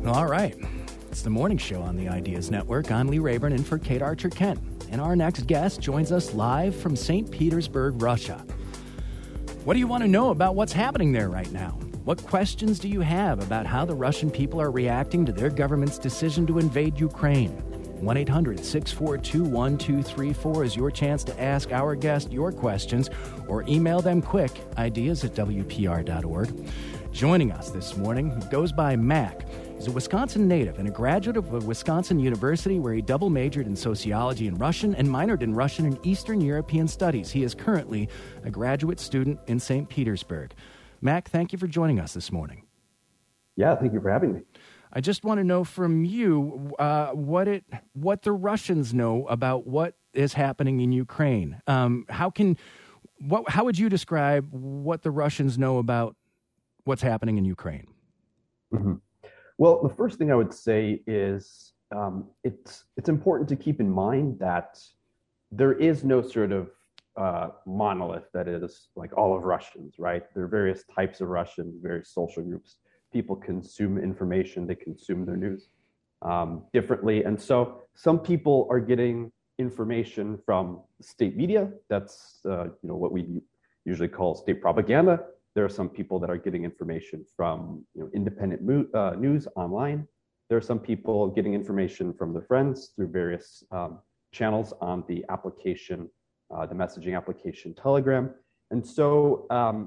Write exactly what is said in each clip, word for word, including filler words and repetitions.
All right. It's the morning show on the Ideas Network. I'm Lee Rayburn in for Kate Archer-Kent. And our next guest joins us live from Saint Petersburg, Russia. What do you want to know about what's happening there right now? What questions do you have about how the Russian people are reacting to their government's decision to invade Ukraine? one eight hundred six four two one two three four is your chance to ask our guest your questions or email them quick, ideas at W P R dot org. Joining us this morning goes by Mac. He's a Wisconsin native and a graduate of a Wisconsin University where he double majored in sociology and Russian and minored in Russian and Eastern European studies. He is currently a graduate student in Saint Petersburg. Mac, thank you for joining us this morning. Yeah, thank you for having me. I just want to know from you uh, what it what the Russians know about what is happening in Ukraine. Um, how can what how would you describe what the Russians know about what's happening in Ukraine? Mm-hmm. Well, the first thing I would say is um, it's it's important to keep in mind that there is no sort of uh, monolith that is like all of Russians, right? There are various types of Russians, various social groups. People consume information, they consume their news um, differently. And so some people are getting information from state media. That's uh, you know what we usually call state propaganda. There are some people that are getting information from you know, independent mo- uh, news online. There are some people getting information from their friends through various um, channels on the application, uh, the messaging application Telegram. And so um,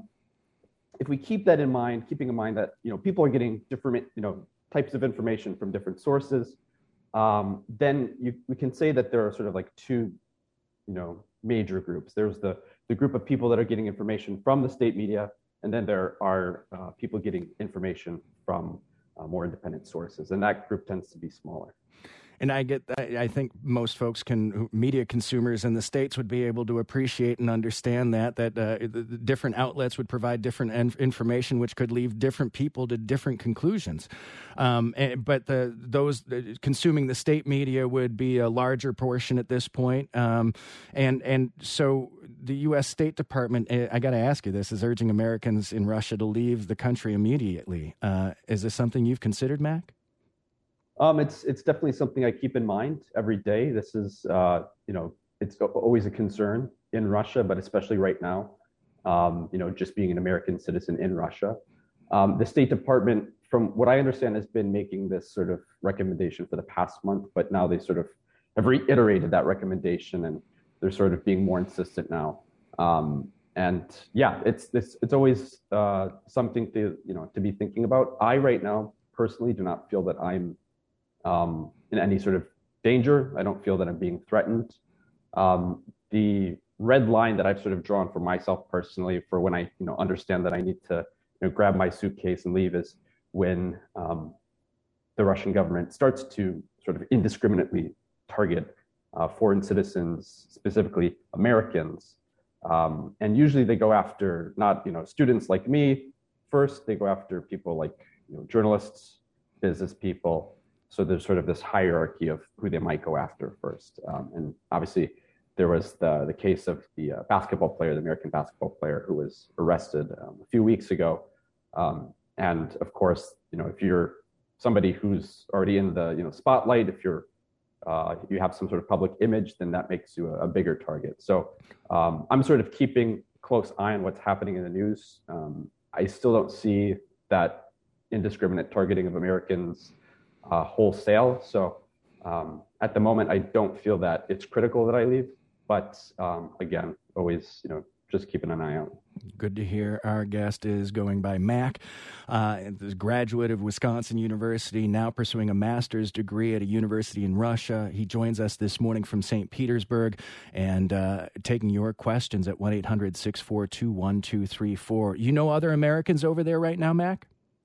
if we keep that in mind, keeping in mind that you know people are getting different you know types of information from different sources, um, then you, we can say that there are sort of like two you know major groups. There's the the group of people that are getting information from the state media, and then there are uh, people getting information from uh, more independent sources, and that group tends to be smaller. And I get, I think most folks can, media consumers in the States would be able to appreciate and understand that, that uh, the, the different outlets would provide different en- information, which could lead different people to different conclusions. Um, and, but the, those the, consuming the state media would be a larger portion at this point. Um, and, and so the U S State Department, I got to ask you this, is urging Americans in Russia to leave the country immediately. Uh, is this something you've considered, Mac? Um, it's it's definitely something I keep in mind every day. This is uh, you know it's always a concern in Russia, but especially right now. Um, you know, just being an American citizen in Russia, um, the State Department, from what I understand, has been making this sort of recommendation for the past month, but now they sort of have reiterated that recommendation, and they're sort of being more insistent now. Um, and yeah, it's it's it's always uh, something to you know to be thinking about. I right now personally do not feel that I'm Um, in any sort of danger. I don't feel that I'm being threatened. Um, the red line that I've sort of drawn for myself personally for when I, you know, understand that I need to, you know, grab my suitcase and leave is when um, the Russian government starts to sort of indiscriminately target uh, foreign citizens, specifically Americans. Um, and usually they go after not, you know, students like me first. They go after people like, you know, journalists, business people. So there's sort of this hierarchy of who they might go after first. Um, and obviously, there was the, the case of the uh, basketball player, the American basketball player who was arrested um, a few weeks ago. Um, and of course, you know, if you're somebody who's already in the you know spotlight, if you're uh, you have some sort of public image, then that makes you a, a bigger target. So um, I'm sort of keeping a close eye on what's happening in the news. Um, I still don't see that indiscriminate targeting of Americans Uh, wholesale. So um, at the moment, I don't feel that it's critical that I leave. But um, again, always, you know, just keeping an eye out. Good to hear. Our guest is going by Mac, uh, a graduate of Wisconsin University, now pursuing a master's degree at a university in Russia. He joins us this morning from Saint Petersburg and uh, taking your questions at one eight hundred six four two one two three four. You know other Americans over there right now, Mac?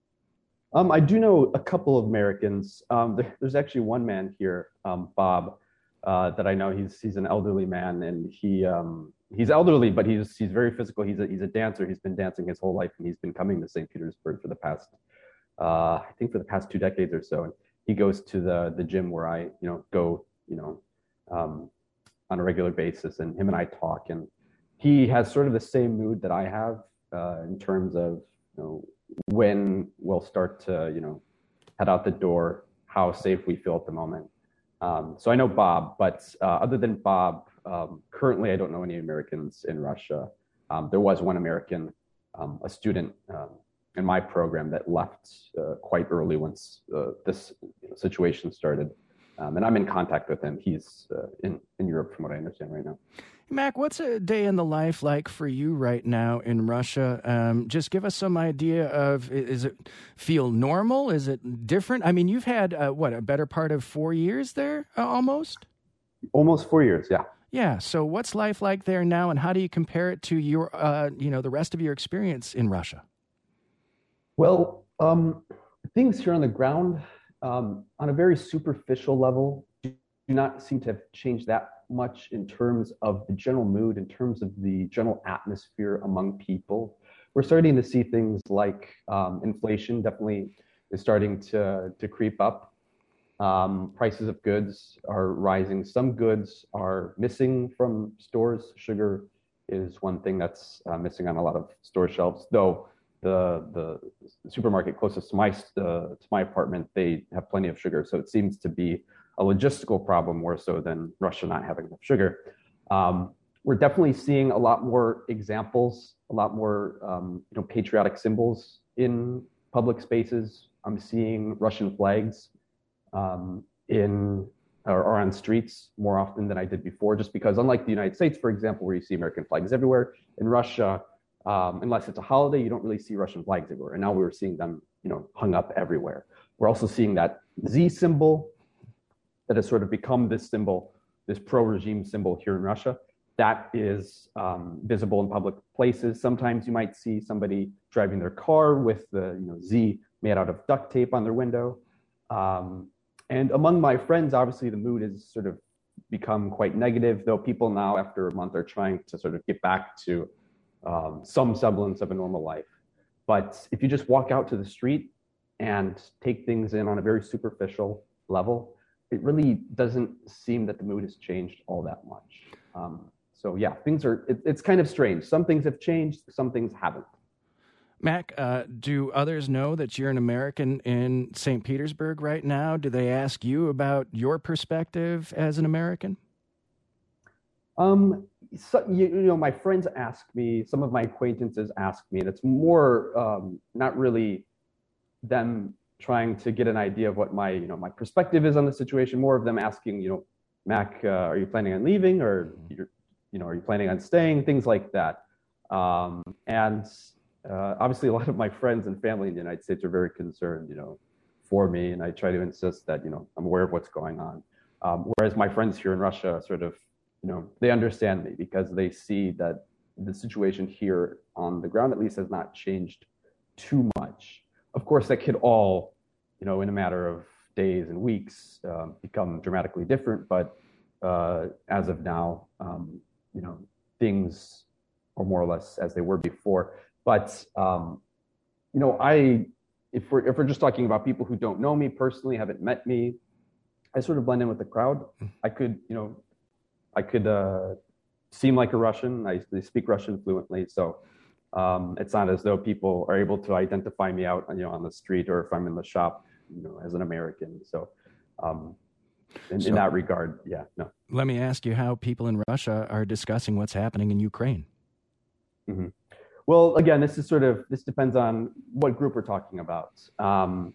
Um, I do know a couple of Americans. Um, there, there's actually one man here, um, Bob, uh, that I know. He's he's an elderly man, and he um, he's elderly, but he's he's very physical. He's a he's a dancer. He's been dancing his whole life, and he's been coming to Saint Petersburg for the past, uh, I think, for the past two decades or so. And he goes to the the gym where I you know go you know um, on a regular basis, and him and I talk, and he has sort of the same mood that I have uh, in terms of you know. when we'll start to, you know, head out the door, how safe we feel at the moment. Um, so I know Bob, but uh, other than Bob, um, currently I don't know any Americans in Russia. Um, there was one American, um, a student um, in my program that left uh, quite early once uh, this you know, situation started. Um, and I'm in contact with him. He's uh, in, in Europe, from what I understand right now. Mac, what's a day in the life like for you right now in Russia? Um, just give us some idea of, is it feel normal? Is it different? I mean, you've had, uh, what, a better part of four years there, uh, almost? Almost four years, yeah. Yeah, so what's life like there now, and how do you compare it to your, uh, you know, the rest of your experience in Russia? Well, um, things here on the ground, um, on a very superficial level, do not seem to have changed that much in terms of the general mood, in terms of the general atmosphere among people. We're starting to see things like um, inflation definitely is starting to, to creep up. Um, prices of goods are rising. Some goods are missing from stores. Sugar is one thing that's uh, missing on a lot of store shelves, though the the supermarket closest to my, uh, to my apartment, they have plenty of sugar. So it seems to be a logistical problem more so than Russia not having enough sugar. Um, we're definitely seeing a lot more examples, a lot more um, you know, patriotic symbols in public spaces. I'm seeing Russian flags um, in or, or on streets more often than I did before, just because unlike the United States, for example, where you see American flags everywhere, in Russia, um, unless it's a holiday, you don't really see Russian flags everywhere. And now we're seeing them, you know, hung up everywhere. We're also seeing that Z symbol that has sort of become this symbol, this pro-regime symbol here in Russia. That is um, visible in public places. Sometimes you might see somebody driving their car with the you know, Z made out of duct tape on their window. Um, and among my friends, obviously the mood has sort of become quite negative, though people now after a month are trying to sort of get back to um, some semblance of a normal life. But if you just walk out to the street and take things in on a very superficial level, it really doesn't seem that the mood has changed all that much. Um, so yeah, things are, it, it's kind of strange. Some things have changed, some things haven't. Mac, uh, do others know that you're an American in Saint Petersburg right now? Do they ask you about your perspective as an American? Um, so, you, you know, my friends ask me, some of my acquaintances ask me, and it's more um, not really them trying to get an idea of what my, you know, my perspective is on the situation, more of them asking, you know, Mac, uh, are you planning on leaving, or, you're, you know, are you planning on staying, things like that. Um, and uh, obviously a lot of my friends and family in the United States are very concerned, you know, for me. And I try to insist that, you know, I'm aware of what's going on. Um, whereas my friends here in Russia sort of, you know, they understand me because they see that the situation here on the ground, at least, has not changed too much. Of course, that could all, you know, in a matter of days and weeks, um, become dramatically different. But uh, as of now, um, you know, things are more or less as they were before. But um, you know, I, if we're if we're just talking about people who don't know me personally, haven't met me, I sort of blend in with the crowd. I could, you know, I could uh, seem like a Russian. I, I speak Russian fluently, so. Um, it's not as though people are able to identify me out, you know, on the street, or if I'm in the shop, you know, as an American. So, um, in, so in that regard, yeah, no. Let me ask you how people in Russia are discussing what's happening in Ukraine. Mm-hmm. Well, again, this is sort of, this depends on what group we're talking about. Um,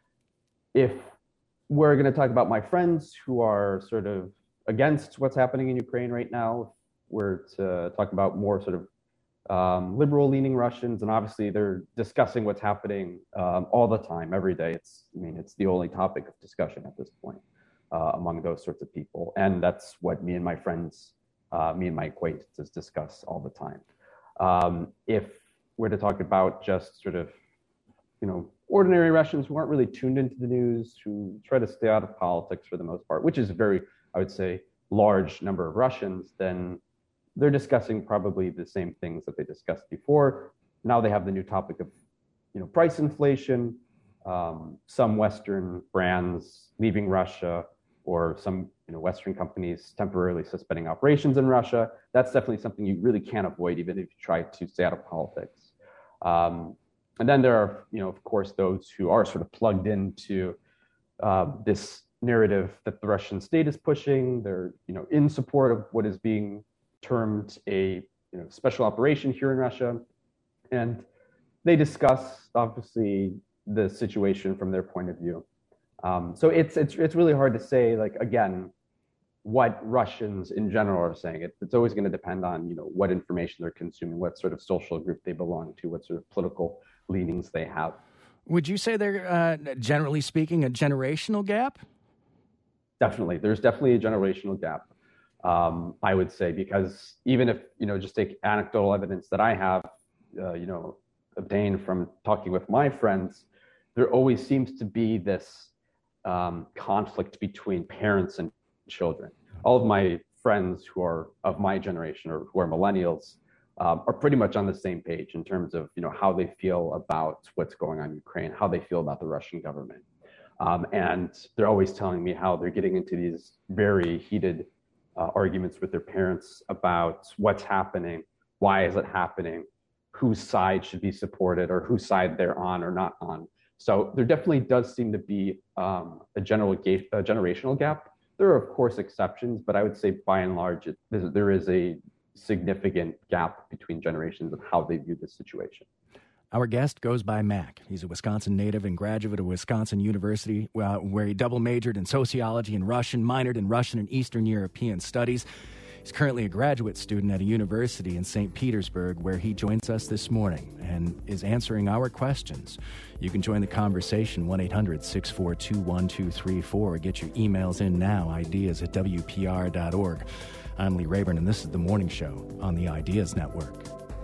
if we're going to talk about my friends who are sort of against what's happening in Ukraine right now, we're to talk about more sort of Um, liberal-leaning Russians, and obviously they're discussing what's happening um, all the time, every day. It's, I mean, it's the only topic of discussion at this point uh, among those sorts of people, and that's what me and my friends, uh, me and my acquaintances discuss all the time. Um, if we're to talk about just sort of, you know, ordinary Russians who aren't really tuned into the news, who try to stay out of politics for the most part, which is a very, I would say, large number of Russians, then they're discussing probably the same things that they discussed before. Now they have the new topic of, you know, price inflation, um, some Western brands leaving Russia, or some, you know, Western companies temporarily suspending operations in Russia. That's definitely something you really can't avoid, even if you try to stay out of politics. Um, and then there are, you know, of course, those who are sort of plugged into uh, this narrative that the Russian state is pushing. They're, you know, in support of what is being termed a, you know, special operation here in Russia, and they discuss obviously the situation from their point of view. Um, so it's it's it's really hard to say, like, again, what Russians in general are saying. It, it's always going to depend on, you know, what information they're consuming, what sort of social group they belong to, what sort of political leanings they have. Would you say they're, uh, generally speaking, a generational gap? Definitely. There's definitely a generational gap, um, I would say, because even if, you know, just take anecdotal evidence that I have, uh, you know, obtained from talking with my friends, there always seems to be this um, conflict between parents and children. All of my friends who are of my generation or who are millennials um, are pretty much on the same page in terms of, you know, how they feel about what's going on in Ukraine, how they feel about the Russian government. Um, and they're always telling me how they're getting into these very heated uh, arguments with their parents about what's happening, why is it happening, whose side should be supported or whose side they're on or not on. So there definitely does seem to be um, a general ga- a generational gap. There are, of course, exceptions, but I would say by and large, it, there is a significant gap between generations of how they view this situation. Our guest goes by Mac. He's a Wisconsin native and graduate of Wisconsin University, uh, where he double majored in sociology and Russian, minored in Russian and Eastern European studies. He's currently a graduate student at a university in Saint Petersburg, where he joins us this morning and is answering our questions. You can join the conversation, one eight hundred six four two one two three four. Get your emails in now, ideas at W P R dot org. I'm Lee Rayburn, and this is The Morning Show on the Ideas Network.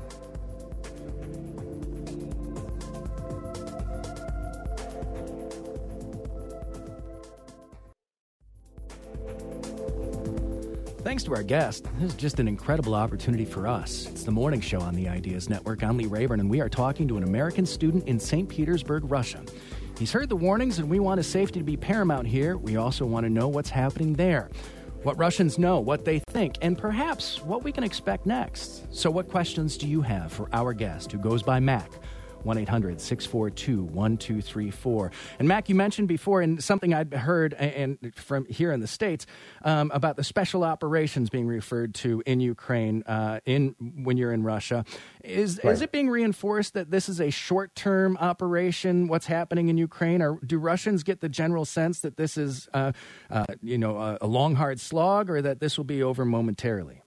Thanks to our guest. This is just an incredible opportunity for us. It's The Morning Show on the Ideas Network. I'm Lee Rayburn, and we are talking to an American student in Saint Petersburg, Russia. He's heard the warnings, and we want his safety to be paramount here. We also want to know what's happening there, what Russians know, what they think, and perhaps what we can expect next. So what questions do you have for our guest, who goes by Mac? one eight hundred six four two one two three four. And Mac, you mentioned before, and something I'd heard and from here in the States, um, about the special operations being referred to in Ukraine uh, in when you're in Russia. Is right. Is it being reinforced that this is a short-term operation, what's happening in Ukraine? Or do Russians get the general sense that this is uh, uh, you know, a, a long, hard slog, or that this will be over momentarily?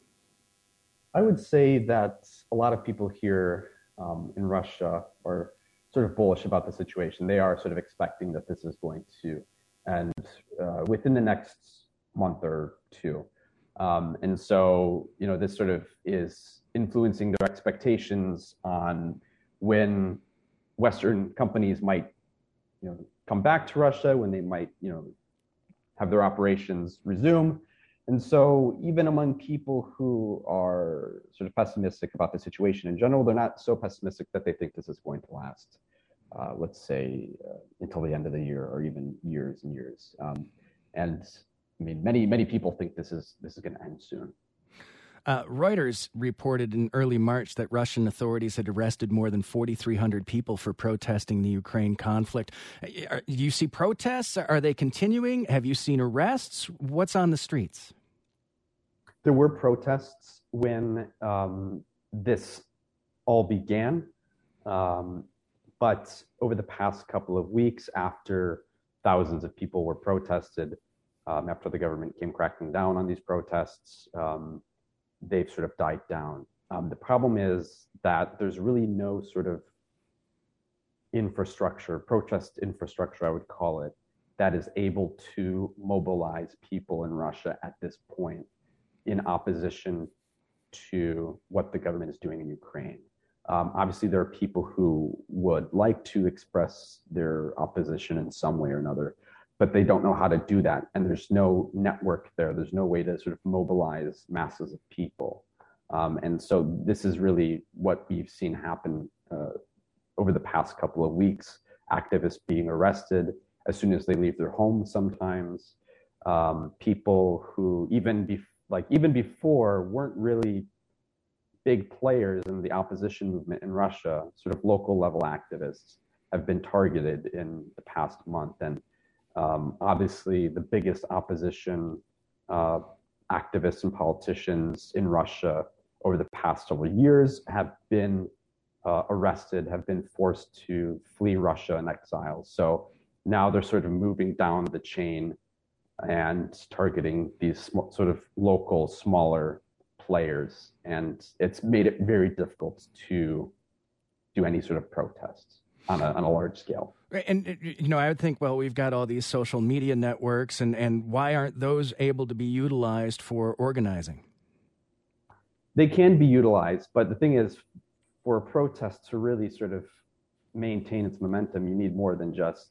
I would say that a lot of people here Um, in Russia are sort of bullish about the situation. They are sort of expecting that this is going to end uh, within the next month or two. Um, and so, you know, this sort of is influencing their expectations on when Western companies might, you know, come back to Russia, when they might, you know, have their operations resume. And so even among people who are sort of pessimistic about the situation in general, they're not so pessimistic that they think this is going to last, uh, let's say, uh, until the end of the year or even years and years. Um, and I mean, many, many people think this is this is going to end soon. Uh, Reuters reported in early March that Russian authorities had arrested more than forty-three hundred people for protesting the Ukraine conflict. Are, do you see protests? Are they continuing? Have you seen arrests? What's on the streets? There were protests when um, this all began. Um, but over the past couple of weeks, after thousands of people were protested, um, after the government came cracking down on these protests, um, they've sort of died down. Um, the problem is that there's really no sort of infrastructure, protest infrastructure, I would call it, that is able to mobilize people in Russia at this point in opposition to what the government is doing in Ukraine. Um, obviously, there are people who would like to express their opposition in some way or another, but they don't know how to do that. And there's no network there. There's no way to sort of mobilize masses of people. Um, and so this is really what we've seen happen uh, over the past couple of weeks. Activists being arrested as soon as they leave their homes sometimes. Um, people who even before, like even before, weren't really big players in the opposition movement in Russia, sort of local level activists, have been targeted in the past month. And um, obviously, the biggest opposition uh, activists and politicians in Russia over the past several years have been uh, arrested, have been forced to flee Russia in exile. So now they're sort of moving down the chain and targeting these sm- sort of local, smaller players. And it's made it very difficult to do any sort of protests on a, on a large scale. And, you know, I would think, well, we've got all these social media networks, and, and why aren't those able to be utilized for organizing? They can be utilized, but the thing is, for a protest to really sort of maintain its momentum, you need more than just,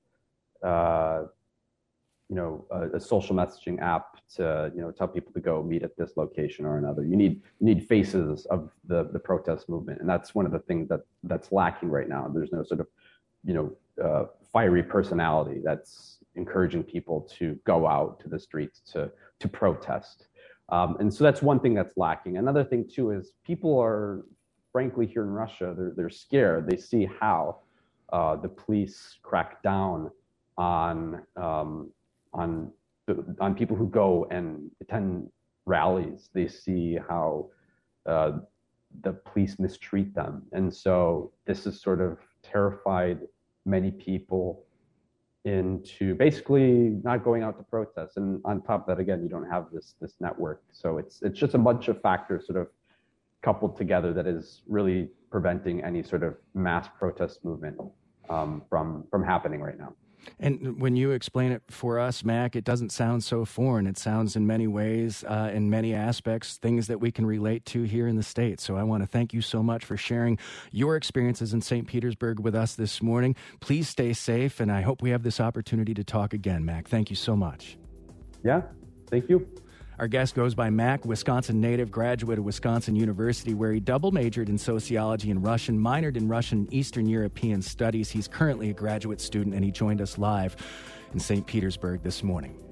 uh, you know, a, a social messaging app to, you know, tell people to go meet at this location or another. You need you need faces of the the protest movement, and that's one of the things that that's lacking right now. There's no sort of, you know, uh, fiery personality that's encouraging people to go out to the streets to to protest. Um, and so that's one thing that's lacking. Another thing too is people are, frankly, here in Russia, they're they're scared. They see how uh, the police crack down on um, on on people who go and attend rallies. They see how uh, the police mistreat them, and so this has sort of terrified many people into basically not going out to protest. And on top of that, again, you don't have this this network, so it's it's just a bunch of factors sort of coupled together that is really preventing any sort of mass protest movement um, from from happening right now. And when you explain it for us, Mac, it doesn't sound so foreign. It sounds in many ways, uh, in many aspects, things that we can relate to here in the States. So I want to thank you so much for sharing your experiences in Saint Petersburg with us this morning. Please stay safe, and I hope we have this opportunity to talk again, Mac. Thank you so much. Yeah, thank you. Our guest goes by Mac, Wisconsin native, graduate of Wisconsin University, where he double majored in sociology and Russian, minored in Russian and Eastern European studies. He's currently a graduate student, and he joined us live in Saint Petersburg this morning.